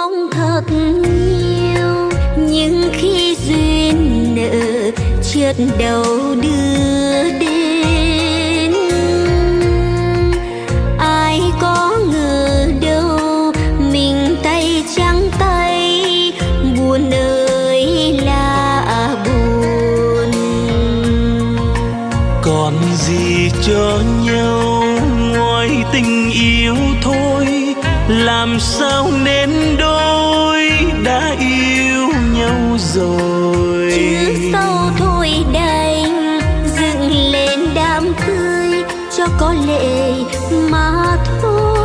mong thật nhiều, nhưng khi duyên nợ chợt đầu đưa đến, ai có ngờ đâu mình tay trắng tay, buồn ơi là buồn. Còn gì cho nhau ngoài tình yêu thôi, làm sao nên đôi đã yêu nhau rồi. Chứ sau thôi đành dựng lên đám cưới cho có lệ mà thôi.